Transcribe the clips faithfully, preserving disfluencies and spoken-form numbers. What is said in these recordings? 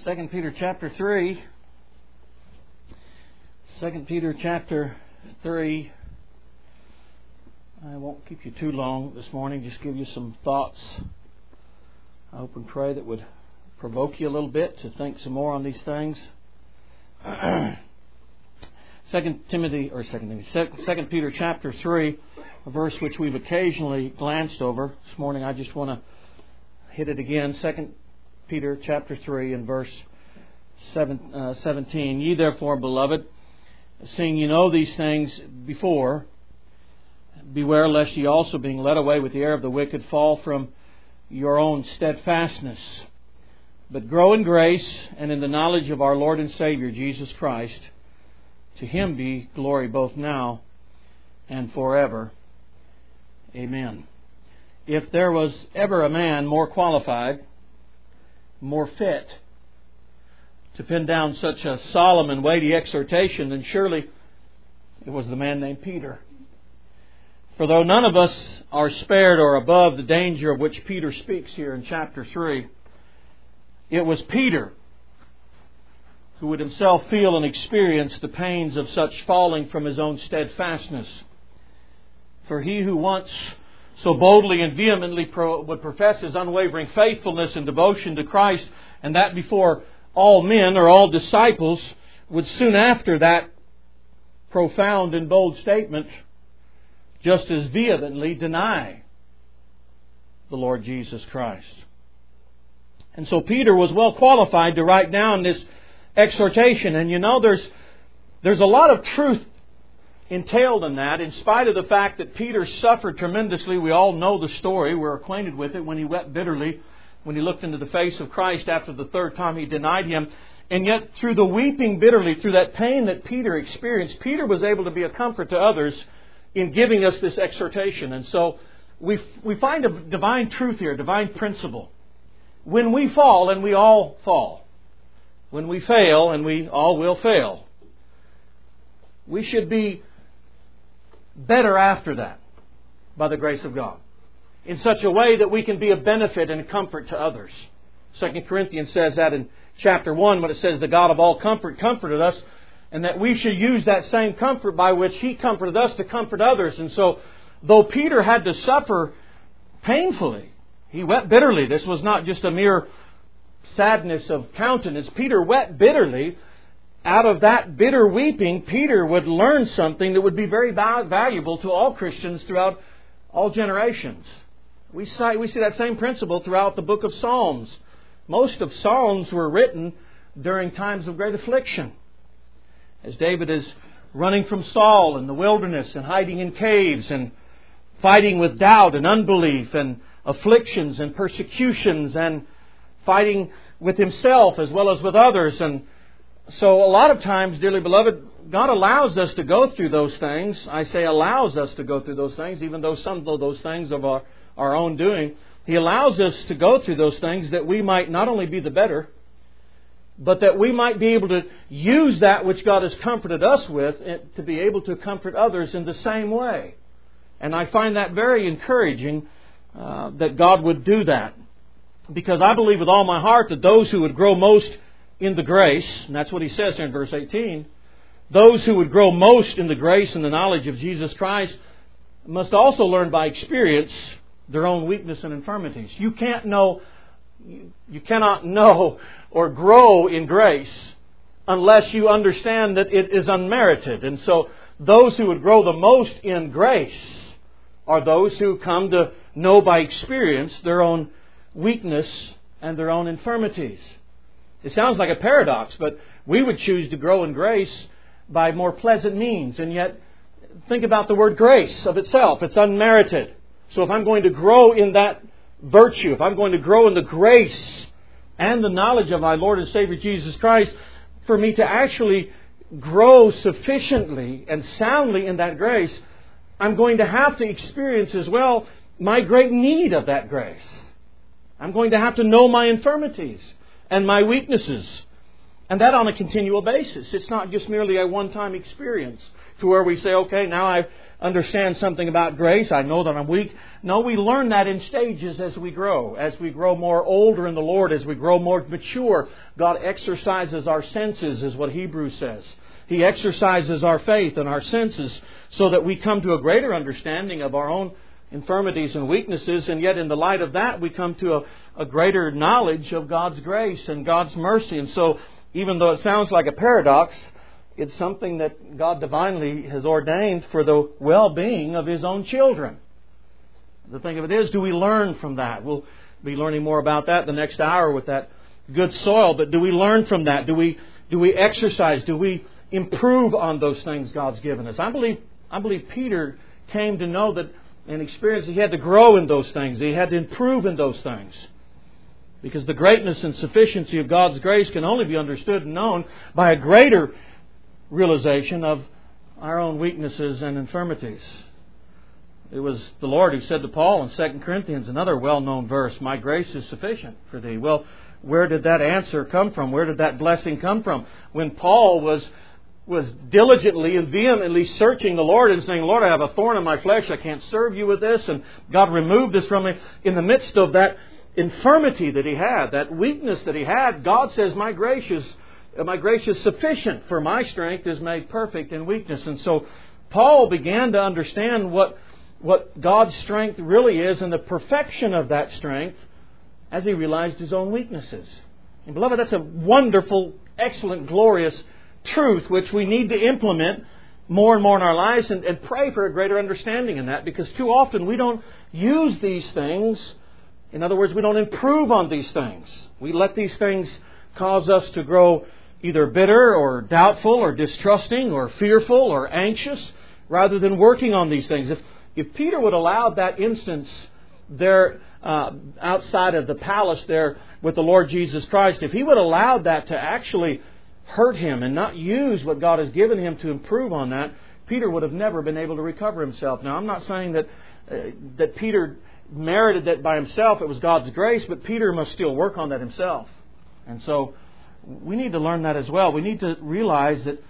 Second Peter chapter three. Second Peter chapter three. I won't keep you too long this morning. Just give you some thoughts. I hope and pray that would provoke you a little bit to think some more on these things. Second Timothy or Second Timothy, Second Peter chapter three, a verse which we've occasionally glanced over this morning. I just want to hit it again. Second Peter chapter three and verse seven, uh, seventeen. Ye therefore, beloved, seeing ye know these things before, beware lest ye also, being led away with the error of the wicked, fall from your own steadfastness. But grow in grace and in the knowledge of our Lord and Savior Jesus Christ. To Him be glory both now and forever. Amen. If there was ever a man more qualified, more fit to pin down such a solemn and weighty exhortation, then surely it was the man named Peter. For though none of us are spared or above the danger of which Peter speaks here in chapter three, it was Peter who would himself feel and experience the pains of such falling from his own steadfastness. For he who once so boldly and vehemently pro- would profess his unwavering faithfulness and devotion to Christ, and that before all men or all disciples, would soon after that profound and bold statement just as vehemently deny the Lord Jesus Christ. And so Peter was well qualified to write down this exhortation. And you know, there's there's a lot of truth entailed in that, in spite of the fact that Peter suffered tremendously. We all know the story. We're acquainted with it when he wept bitterly, when he looked into the face of Christ after the third time he denied Him. And yet, through the weeping bitterly, through that pain that Peter experienced, Peter was able to be a comfort to others in giving us this exhortation. And so we we find a divine truth here, a divine principle. When we fall, and we all fall, when we fail, and we all will fail, we should be better after that by the grace of God, in such a way that we can be a benefit and a comfort to others. Second Corinthians says that in chapter one, when it says, the God of all comfort comforted us, and that we should use that same comfort by which He comforted us to comfort others. And so, though Peter had to suffer painfully, he wept bitterly. This was not just a mere sadness of countenance. Peter wept bitterly. Out of that bitter weeping, Peter would learn something that would be very valuable to all Christians throughout all generations. We see, we see that same principle throughout the book of Psalms. Most of Psalms were written during times of great affliction. As David is running from Saul in the wilderness and hiding in caves and fighting with doubt and unbelief and afflictions and persecutions and fighting with himself as well as with others. And so a lot of times, dearly beloved, God allows us to go through those things. I say allows us to go through those things, even though some of those things of our, our own doing. He allows us to go through those things that we might not only be the better, but that we might be able to use that which God has comforted us with to be able to comfort others in the same way. And I find that very encouraging uh, that God would do that. Because I believe with all my heart that those who would grow most in the grace, and that's what he says here in verse eighteen, those who would grow most in the grace and the knowledge of Jesus Christ must also learn by experience their own weakness and infirmities. You can't know, you cannot know or grow in grace unless you understand that it is unmerited. And so those who would grow the most in grace are those who come to know by experience their own weakness and their own infirmities. It sounds like a paradox, but we would choose to grow in grace by more pleasant means. And yet, think about the word grace of itself. It's unmerited. So if I'm going to grow in that virtue, if I'm going to grow in the grace and the knowledge of my Lord and Savior Jesus Christ, for me to actually grow sufficiently and soundly in that grace, I'm going to have to experience as well my great need of that grace. I'm going to have to know my infirmities and my weaknesses. And that on a continual basis. It's not just merely a one-time experience to where we say, okay, now I understand something about grace. I know that I'm weak. No, we learn that in stages as we grow. As we grow more older in the Lord, as we grow more mature, God exercises our senses, is what Hebrews says. He exercises our faith and our senses so that we come to a greater understanding of our own infirmities and weaknesses, and yet in the light of that we come to a, a greater knowledge of God's grace and God's mercy. And so even though it sounds like a paradox, it's something that God divinely has ordained for the well-being of His own children. The thing of it is, do we learn from that? We'll be learning more about that the next hour with that good soil. But do we learn from that? Do we do we exercise? Do we improve on those things God's given us? I believe I believe Peter came to know that and experience he had to grow in those things. He had to improve in those things. Because the greatness and sufficiency of God's grace can only be understood and known by a greater realization of our own weaknesses and infirmities. It was the Lord who said to Paul in Second Corinthians, another well-known verse, "My grace is sufficient for thee." Well, where did that answer come from? Where did that blessing come from? When Paul was was diligently and vehemently searching the Lord and saying, "Lord, I have a thorn in my flesh. I can't serve you with this." And God removed this from me. In the midst of that infirmity that he had, that weakness that he had, God says, my grace is, my grace is sufficient, for my strength is made perfect in weakness. And so Paul began to understand what, what God's strength really is and the perfection of that strength as he realized his own weaknesses. And beloved, that's a wonderful, excellent, glorious truth which we need to implement more and more in our lives, and, and pray for a greater understanding in that, because too often we don't use these things. In other words, we don't improve on these things. We let these things cause us to grow either bitter or doubtful or distrusting or fearful or anxious, rather than working on these things. If if Peter would allow that instance there uh, outside of the palace there with the Lord Jesus Christ, if he would allow that to actually hurt him and not use what God has given him to improve on that, Peter would have never been able to recover himself. Now, I'm not saying that uh, that Peter merited that by himself. It was God's grace, but Peter must still work on that himself. And so we need to learn that as well. We need to realize that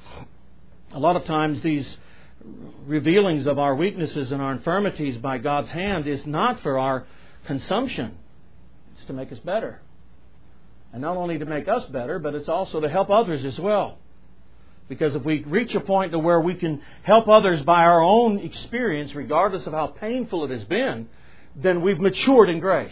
a lot of times these revealings of our weaknesses and our infirmities by God's hand is not for our consumption. It's to make us better. And not only to make us better, but it's also to help others as well. Because if we reach a point to where we can help others by our own experience, regardless of how painful it has been, then we've matured in grace.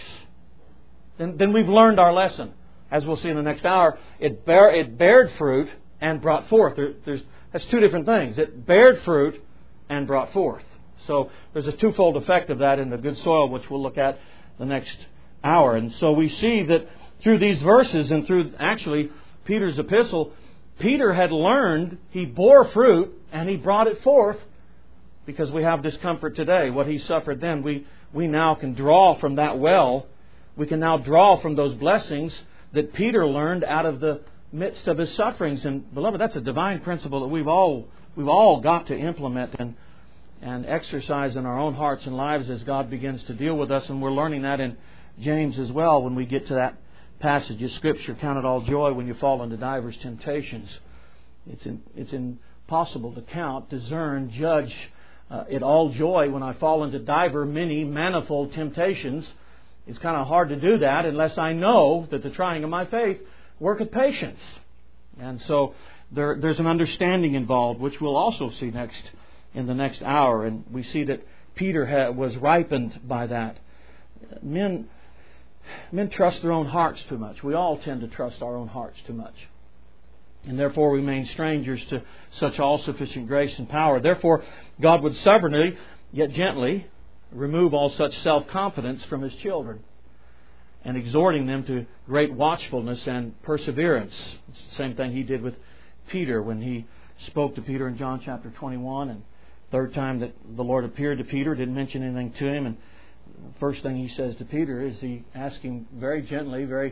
Then, then we've learned our lesson. As we'll see in the next hour, it bear, it bared fruit and brought forth. There, there's, that's two different things. It bared fruit and brought forth. So there's a twofold effect of that in the good soil, which we'll look at the next hour. And so we see that through these verses and through actually Peter's epistle, Peter had learned, he bore fruit and he brought it forth, because we have discomfort today. What he suffered then, we, we now can draw from that well. We can now draw from those blessings that Peter learned out of the midst of his sufferings. And beloved, that's a divine principle that we've all we've all got to implement and and exercise in our own hearts and lives as God begins to deal with us. And we're learning that in James as well when we get to that passage of Scripture. Count it all joy when you fall into divers temptations. It's in, it's impossible to count, discern, judge uh, it all joy when I fall into diver, many, manifold temptations. It's kind of hard to do that unless I know that the trying of my faith worketh patience. And so there, there's an understanding involved, which we'll also see next in the next hour. And we see that Peter had, was ripened by that. Men, men trust their own hearts too much. We all tend to trust our own hearts too much. And therefore remain strangers to such all-sufficient grace and power. Therefore, God would sovereignly, yet gently, remove all such self-confidence from His children, and exhorting them to great watchfulness and perseverance. It's the same thing He did with Peter when He spoke to Peter in John chapter twenty-one. And third time that the Lord appeared to Peter, didn't mention anything to him. And the first thing He says to Peter is He asks him very gently, very,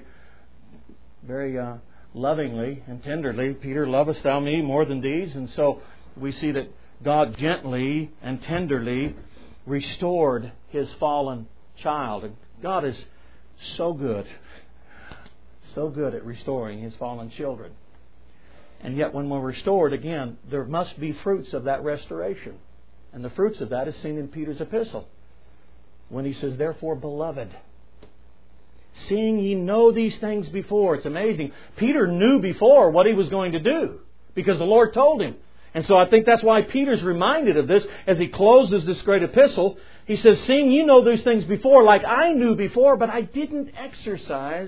very uh, lovingly and tenderly, "Peter, lovest thou me more than these?" And so we see that God gently and tenderly restored His fallen child. And God is so good, so good at restoring His fallen children. And yet when we're restored, again, there must be fruits of that restoration. And the fruits of that is seen in Peter's epistle, when he says, therefore, beloved, seeing ye know these things before. It's amazing. Peter knew before what he was going to do, because the Lord told him. And so I think that's why Peter's reminded of this as he closes this great epistle. He says, seeing you know these things before, like I knew before, but I didn't exercise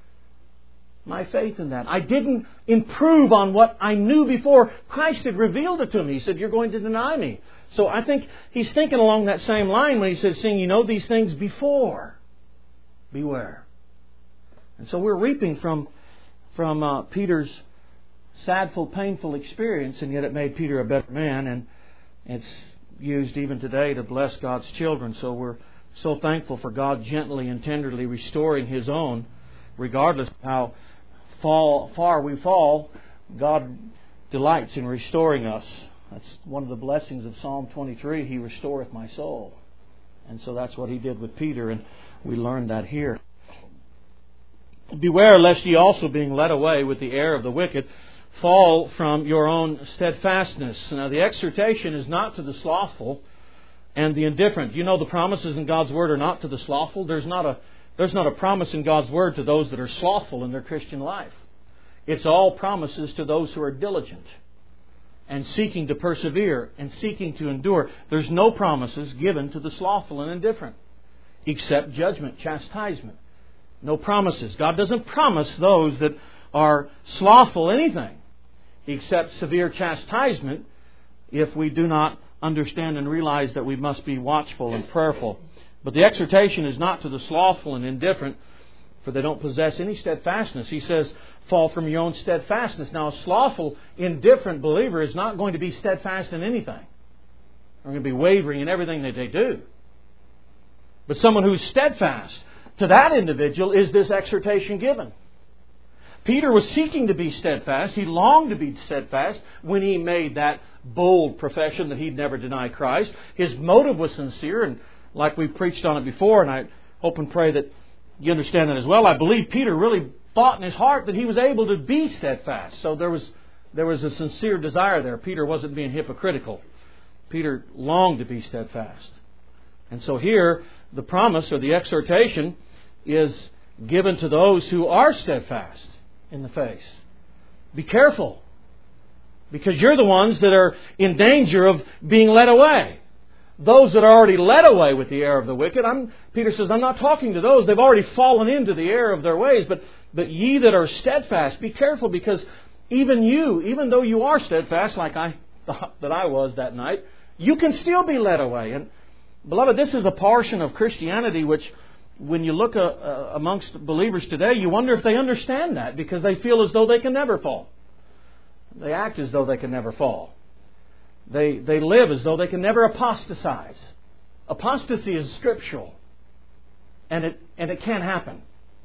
my faith in that. I didn't improve on what I knew before. Christ had revealed it to me. He said, you're going to deny me. So I think he's thinking along that same line when he says, seeing you know these things before, beware. And so we're reaping from, from uh, Peter's sadful, painful experience, and yet it made Peter a better man, and it's used even today to bless God's children. So we're so thankful for God gently and tenderly restoring His own, regardless of how fall, far we fall. God delights in restoring us. That's one of the blessings of Psalm twenty-three. He restoreth my soul. And so that's what He did with Peter, and we learned that here. Beware lest ye also, being led away with the error of the wicked, fall from your own steadfastness. Now, the exhortation is not to the slothful and the indifferent. You know, the promises in God's Word are not to the slothful. There's not a there's not a promise in God's Word to those that are slothful in their Christian life. It's all promises to those who are diligent and seeking to persevere and seeking to endure. There's no promises given to the slothful and indifferent, except judgment, chastisement. No promises. God doesn't promise those that are slothful anything, except severe chastisement if we do not understand and realize that we must be watchful and prayerful. But the exhortation is not to the slothful and indifferent, for they don't possess any steadfastness. He says, fall from your own steadfastness. Now, a slothful, indifferent believer is not going to be steadfast in anything. They're going to be wavering in everything that they do. But someone who's steadfast, to that individual is this exhortation given. Peter was seeking to be steadfast. He longed to be steadfast when he made that bold profession that he'd never deny Christ. His motive was sincere, and like we've preached on it before, and I hope and pray that you understand that as well. I believe Peter really thought in his heart that he was able to be steadfast. So there was there was a sincere desire there. Peter wasn't being hypocritical. Peter longed to be steadfast. And so here, the promise or the exhortation is given to those who are steadfast in the faith. Be careful, because you're the ones that are in danger of being led away. Those that are already led away with the error of the wicked, I'm, Peter says, I'm not talking to those. They've already fallen into the error of their ways. But, but ye that are steadfast, be careful, because even you, even though you are steadfast, like I thought that I was that night, you can still be led away. And beloved, this is a portion of Christianity which, when you look uh, uh, amongst believers today, you wonder if they understand that, because they feel as though they can never fall. They act as though they can never fall. They they live as though they can never apostatize. Apostasy is scriptural, and it and it can't happen.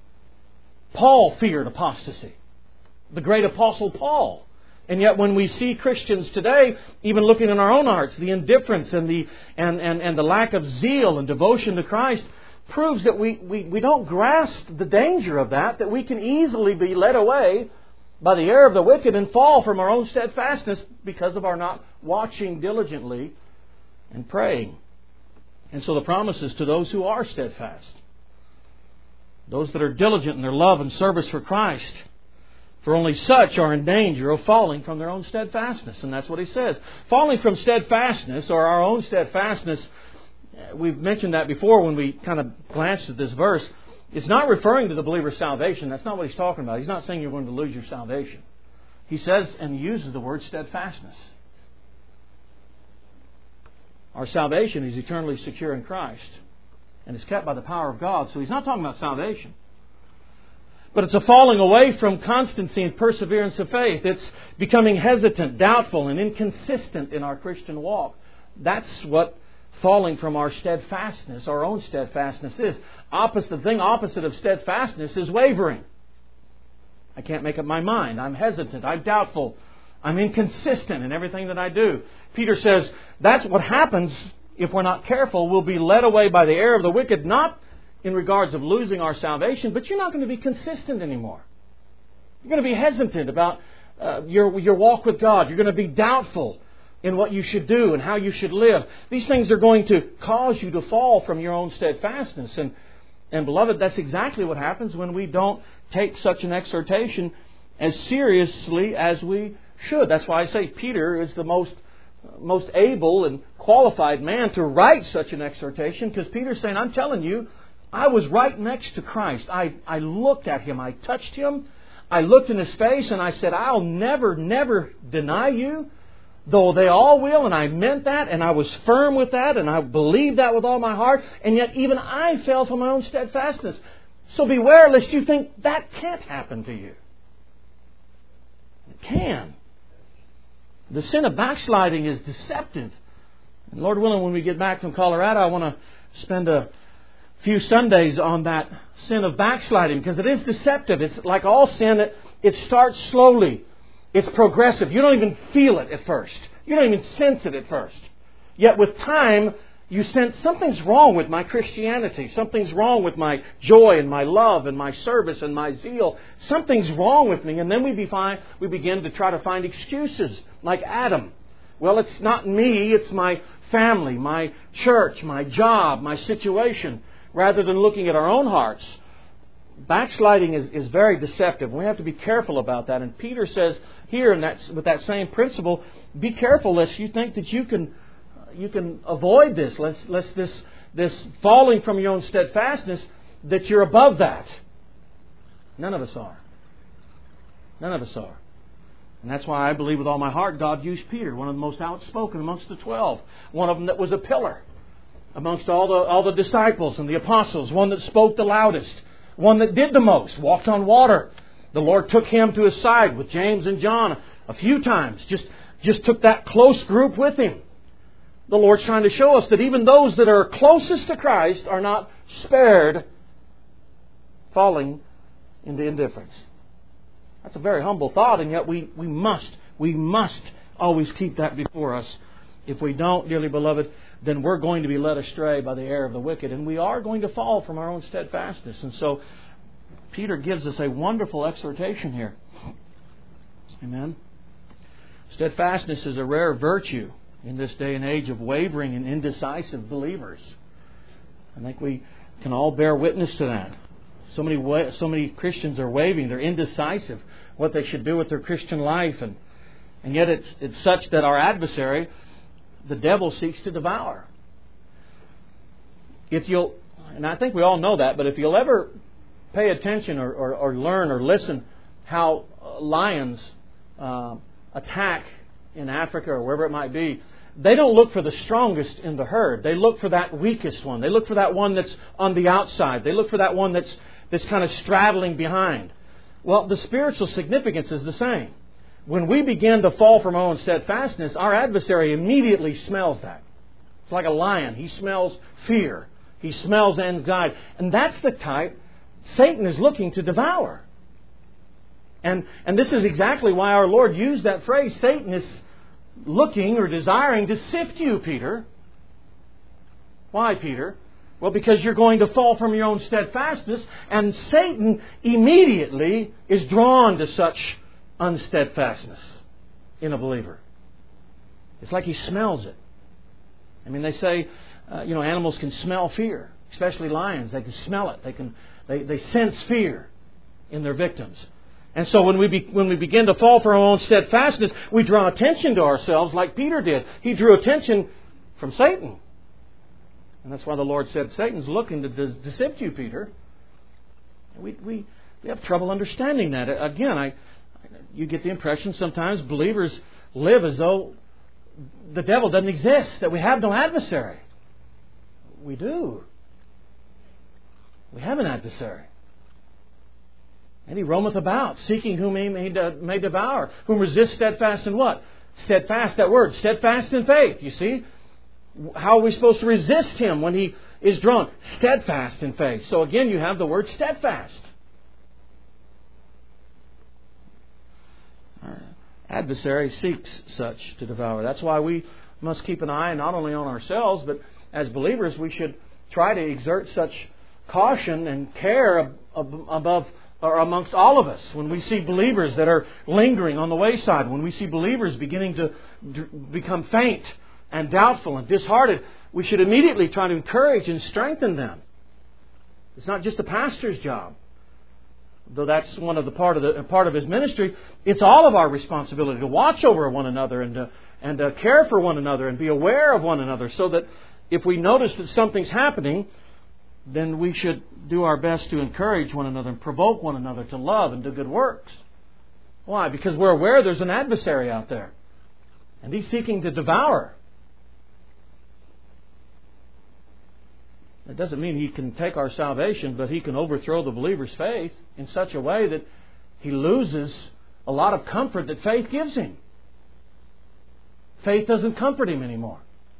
Paul feared apostasy, the great apostle Paul. And yet when we see Christians today, even looking in our own hearts, the indifference and the and, and, and the lack of zeal and devotion to Christ proves that we, we, we don't grasp the danger of that, that we can easily be led away by the error of the wicked and fall from our own steadfastness because of our not watching diligently and praying. And so the promise is to those who are steadfast, those that are diligent in their love and service for Christ. For only such are in danger of falling from their own steadfastness. And that's what he says. Falling from steadfastness, or our own steadfastness, we've mentioned that before when we kind of glanced at this verse. It's not referring to the believer's salvation. That's not what he's talking about. He's not saying you're going to lose your salvation. He says and uses the word steadfastness. Our salvation is eternally secure in Christ and is kept by the power of God. So he's not talking about salvation. But it's a falling away from constancy and perseverance of faith. It's becoming hesitant, doubtful, and inconsistent in our Christian walk. That's what falling from our steadfastness, our own steadfastness is. Opposite, the thing opposite of steadfastness is wavering. I can't make up my mind. I'm hesitant. I'm doubtful. I'm inconsistent in everything that I do. Peter says that's what happens if we're not careful. We'll be led away by the error of the wicked, not in regards of losing our salvation, but you're not going to be consistent anymore. You're going to be hesitant about uh, your, your walk with God. You're going to be doubtful in what you should do and how you should live. These things are going to cause you to fall from your own steadfastness. And, and beloved, that's exactly what happens when we don't take such an exhortation as seriously as we should. That's why I say Peter is the most most able and qualified man to write such an exhortation, because Peter's saying, I'm telling you, I was right next to Christ. I, I looked at Him. I touched Him. I looked in His face and I said, I'll never, never deny you, though they all will. And I meant that, and I was firm with that, and I believed that with all my heart. And yet even I fell from my own steadfastness. So beware lest you think that can't happen to you. It can. The sin of backsliding is deceptive. And Lord willing, when we get back from Colorado, I want to spend a few Sundays on that sin of backsliding, because it is deceptive. It's like all sin, it, it starts slowly. It's progressive. You don't even feel it at first. You don't even sense it at first. Yet with time, you sense something's wrong with my Christianity. Something's wrong with my joy and my love and my service and my zeal. Something's wrong with me. And then we, be find, we begin to try to find excuses like Adam. Well, it's not me. It's my family, my church, my job, my situation. Rather than looking at our own hearts. Backsliding is, is very deceptive. We have to be careful about that. And Peter says here, in that, with that same principle, be careful lest you think that you can you can avoid this, lest, lest this, this falling from your own steadfastness, that you're above that. None of us are. None of us are. And that's why I believe with all my heart God used Peter, one of the most outspoken amongst the twelve. One of them that was a pillar amongst all the all the disciples and the apostles. One that spoke the loudest. One that did the most. Walked on water. The Lord took him to His side with James and John a few times. Just, just took that close group with Him. The Lord's trying to show us that even those that are closest to Christ are not spared falling into indifference. That's a very humble thought, and yet we, we must, we must always keep that before us. If we don't, dearly beloved, then we're going to be led astray by the error of the wicked, and we are going to fall from our own steadfastness. And so Peter gives us a wonderful exhortation here. Amen. Steadfastness is a rare virtue in this day and age of wavering and indecisive believers. I think we can all bear witness to that. So many wa- so many Christians are wavering. They're indecisive what they should do with their Christian life. And, and yet it's, it's such that our adversary, the devil, seeks to devour. If you'll, and I think we all know that, but if you'll ever pay attention or, or, or learn or listen how lions uh, attack in Africa or wherever it might be, they don't look for the strongest in the herd. They look for that weakest one. They look for that one that's on the outside. They look for that one that's that's kind of straddling behind. Well, the spiritual significance is the same. When we begin to fall from our own steadfastness, our adversary immediately smells that. It's like a lion. He smells fear. He smells anxiety. And that's the type Satan is looking to devour. And, and this is exactly why our Lord used that phrase, Satan is looking or desiring to sift you, Peter. Why, Peter? Well, because you're going to fall from your own steadfastness, and Satan immediately is drawn to such unsteadfastness in a believer. It's like he smells it. I mean, they say, uh, you know, animals can smell fear, especially lions. They can smell it. They can, they, they sense fear in their victims. And so when we be, when we begin to fall for our own steadfastness, we draw attention to ourselves like Peter did. He drew attention from Satan. And that's why the Lord said, Satan's looking to de- deceive you, Peter. We, we, we have trouble understanding that. Again, I, you get the impression sometimes believers live as though the devil doesn't exist, that we have no adversary. We do. We have an adversary. And he roameth about, seeking whom he may, may devour. Whom resists steadfast in what? Steadfast, that word. Steadfast in faith, you see. How are we supposed to resist him when he is drawn? Steadfast in faith. So again, you have the word steadfast. Our adversary seeks such to devour. That's why we must keep an eye not only on ourselves, but as believers we should try to exert such caution and care above or amongst all of us, when we see believers that are lingering on the wayside, when we see believers beginning to d- become faint and doubtful and disheartened, we should immediately try to encourage and strengthen them. It's not just the pastor's job, though that's one of the part of the part of his ministry. It's all of our responsibility to watch over one another and to, and to care for one another and be aware of one another, so that if we notice that something's happening, then we should do our best to encourage one another and provoke one another to love and do good works. Why? Because we're aware there's an adversary out there, and he's seeking to devour. That doesn't mean he can take our salvation, but he can overthrow the believer's faith in such a way that he loses a lot of comfort that faith gives him. Faith doesn't comfort him anymore.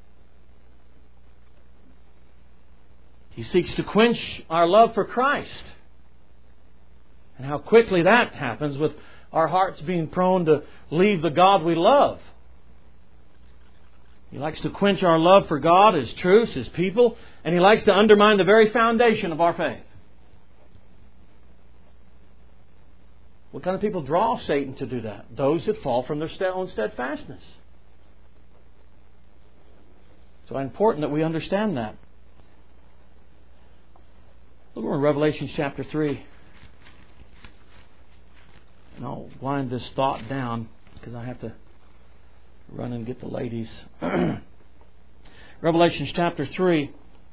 He seeks to quench our love for Christ. And how quickly that happens with our hearts being prone to leave the God we love. He likes to quench our love for God, His truths, His people, and he likes to undermine the very foundation of our faith. What kind of people draw Satan to do that? Those that fall from their own steadfastness. So it's important that we understand that. Look over in Revelation chapter three. And I'll wind this thought down because I have to run and get the ladies. Revelation chapter three.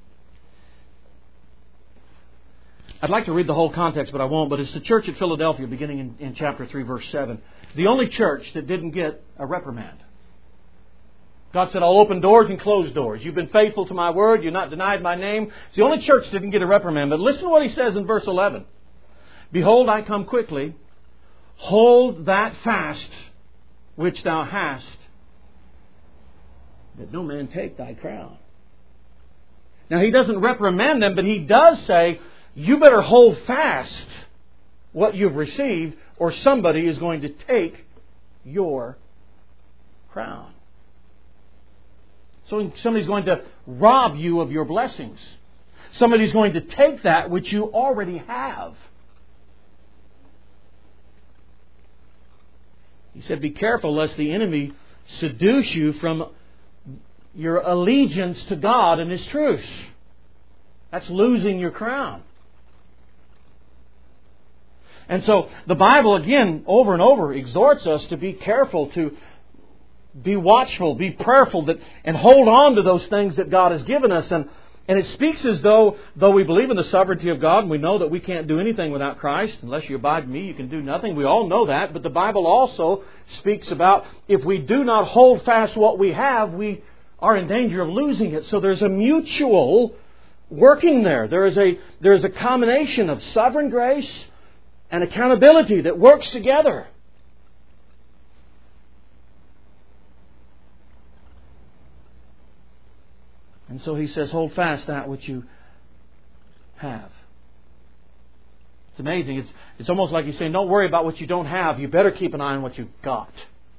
I'd like to read the whole context, but I won't. But it's the church at Philadelphia, beginning in, in chapter three, verse seven. The only church that didn't get a reprimand. God said, I'll open doors and close doors. You've been faithful to my word. You've not denied my name. It's the only church that didn't get a reprimand. But listen to what he says in verse eleven. Behold, I come quickly. Hold that fast which thou hast, that no man take thy crown. Now, he doesn't reprimand them, but he does say, you better hold fast what you've received, or somebody is going to take your crown. So somebody's going to rob you of your blessings. Somebody's going to take that which you already have. He said, be careful lest the enemy seduce you from your allegiance to God and His truth. That's losing your crown. And so the Bible, again, over and over, exhorts us to be careful, to be watchful, be prayerful, that, and hold on to those things that God has given us. And, and it speaks as though, though we believe in the sovereignty of God, and we know that we can't do anything without Christ. Unless you abide in me, you can do nothing. We all know that. But the Bible also speaks about if we do not hold fast what we have, we are in danger of losing it. So there's a mutual working there. There is a, there is a combination of sovereign grace and accountability that works together. And so he says, hold fast that which you have. It's amazing. It's, it's almost like he's saying, don't worry about what you don't have. You better keep an eye on what you've got.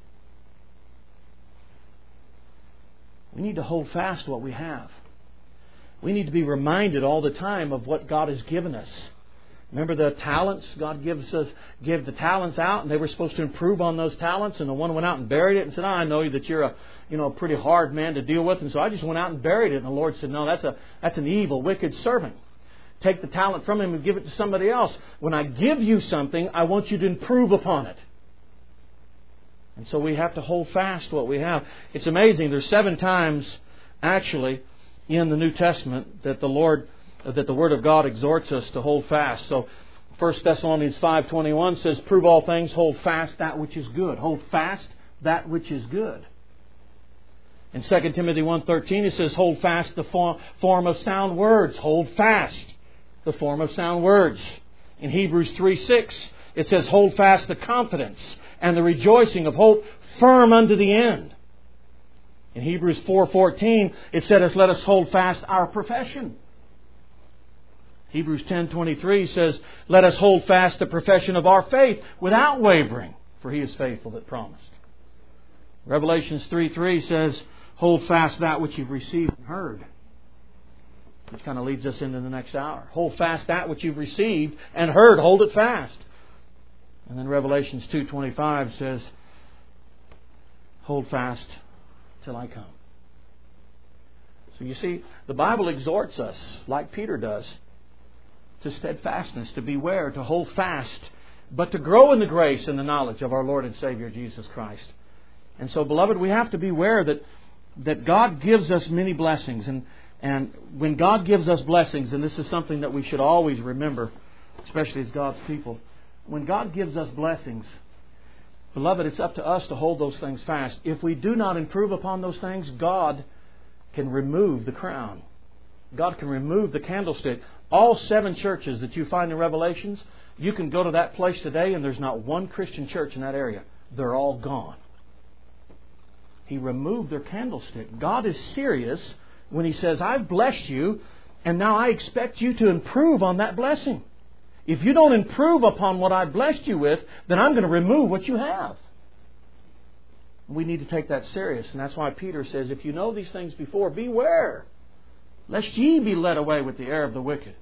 We need to hold fast what we have. We need to be reminded all the time of what God has given us. Remember the talents? God gives us, give the talents out, and they were supposed to improve on those talents. And the one went out and buried it and said, oh, I know that you're a, you know, a pretty hard man to deal with, and so I just went out and buried it. And the Lord said, no, that's a that's an evil, wicked servant. Take the talent from him and give it to somebody else. When I give you something, I want you to improve upon it. And so we have to hold fast what we have. It's amazing. There's seven times, actually, in the New Testament that the Lord, that the Word of God exhorts us to hold fast. So First Thessalonians five twenty-one says, prove all things, hold fast that which is good. Hold fast that which is good. In Second Timothy one thirteen it says, hold fast the form of sound words. Hold fast the form of sound words. In Hebrews three six it says, hold fast the confidence and the rejoicing of hope firm unto the end. In Hebrews four fourteen it says, let us hold fast our profession. Hebrews ten twenty-three says, let us hold fast the profession of our faith without wavering, for He is faithful that promised. Revelations three three says, hold fast that which you've received and heard. which kind of leads us into the next hour. Hold fast that which you've received and heard. Hold it fast. And then Revelations two twenty-five says, hold fast till I come. So you see, the Bible exhorts us, like Peter does, to steadfastness, to beware, to hold fast, but to grow in the grace and the knowledge of our Lord and Savior Jesus Christ. And so, beloved, we have to beware that that God gives us many blessings. And, and when God gives us blessings, and this is something that we should always remember, especially as God's people, when God gives us blessings, beloved, it's up to us to hold those things fast. If we do not improve upon those things, God can remove the crown. God can remove the candlestick. All seven churches that you find in Revelations, you can go to that place today and there's not one Christian church in that area. They're all gone. He removed their candlestick. God is serious when He says, I've blessed you and now I expect you to improve on that blessing. If you don't improve upon what I blessed you with, then I'm going to remove what you have. We need to take that serious. And that's why Peter says, if you know these things before, beware, lest ye be led away with the error of the wicked,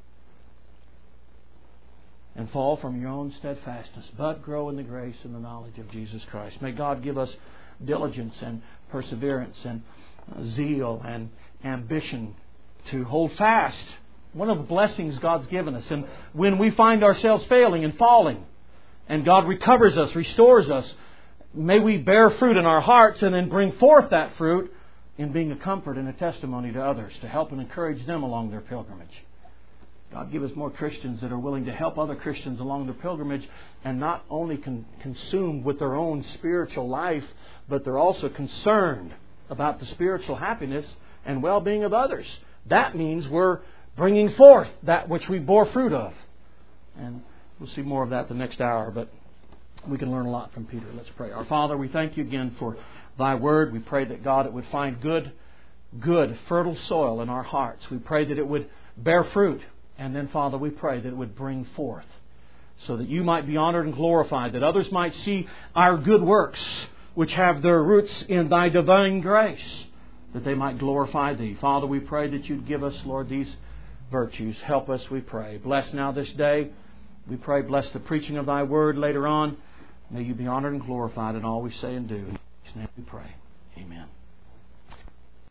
and fall from your own steadfastness, but grow in the grace and the knowledge of Jesus Christ. May God give us diligence and perseverance and zeal and ambition to hold fast. One of the blessings God's given us. And when we find ourselves failing and falling, and God recovers us, restores us, may we bear fruit in our hearts and then bring forth that fruit in being a comfort and a testimony to others, to help and encourage them along their pilgrimage. God, give us more Christians that are willing to help other Christians along their pilgrimage and not only con- consumed with their own spiritual life, but they're also concerned about the spiritual happiness and well-being of others. That means we're bringing forth that which we bore fruit of. And we'll see more of that the next hour, but we can learn a lot from Peter. Let's pray. Our Father, we thank You again for Thy Word. We pray that, God, it would find good, good, fertile soil in our hearts. We pray that it would bear fruit. And then, Father, we pray that it would bring forth so that You might be honored and glorified, that others might see our good works, which have their roots in Thy divine grace, that they might glorify Thee. Father, we pray that You'd give us, Lord, these virtues. Help us, we pray. Bless now this day. We pray, bless the preaching of Thy Word later on. May You be honored and glorified in all we say and do. In His name we pray. Amen.